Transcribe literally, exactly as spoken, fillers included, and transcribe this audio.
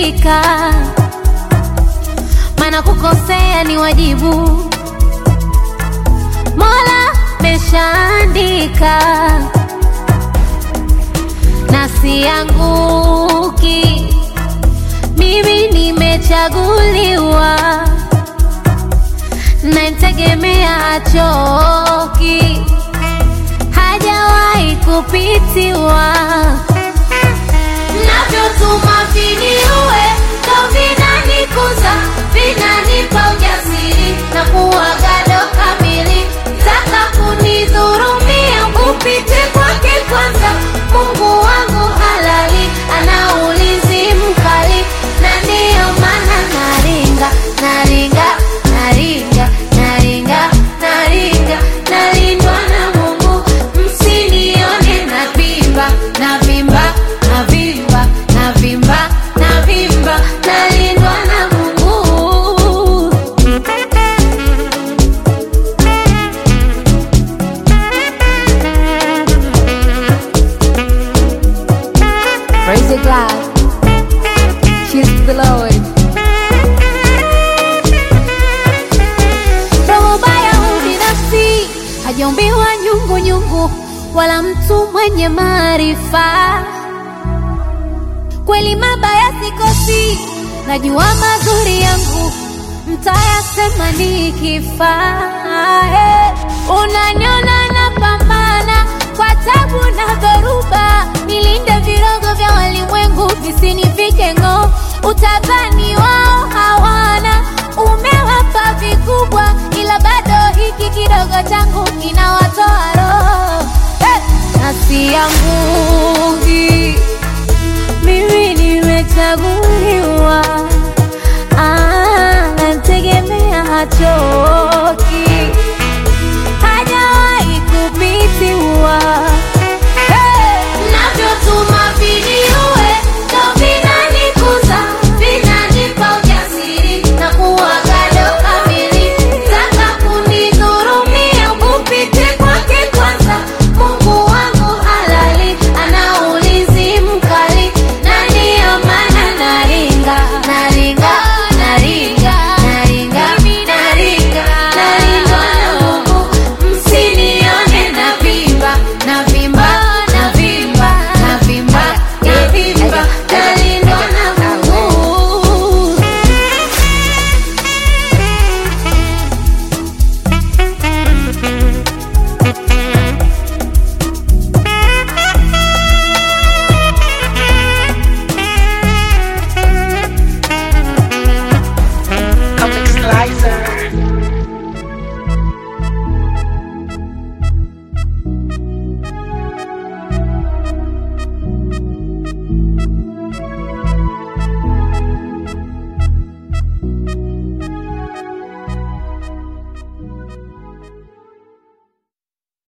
ridhika, maana kukosea ni wajibu, Mola meshaandika, na sianguki, mimi nimechaguliwa, na nitegemea achoki, hajawahi kupitiwa. Navyotuma viniue, ndo vinanikuza, vinanipa ujasiri, na kuwa gado kamili. Taka kunidhurumia, upite kwake kwanza. Mungu wangu halali, ana ulinzi mkali, na ndiyo maana naringa, naringa, naringa, naringa, naringa, nalindwa na Mungu. Msinione navimba, navimba, navimba, navimba, navimba, nalindwa na Mungu. Praise the God, she's the Lord. Roho baya ubinafsi, hajaumbiwa nyungu nyungu, wala mtu mwenye maarifa. Kweli mabaya sikosi, najua mazuri yangu mtayasema nikifa. Unaniona napambana kwa tabu na dhoruba, nilinde virogo vya walimwengu visinifike ng'oo. Utadhani wao hawana, umewapa vikubwa, ila bado hiki kidogo changu kinawatoa roho. Hey! Nasi yangu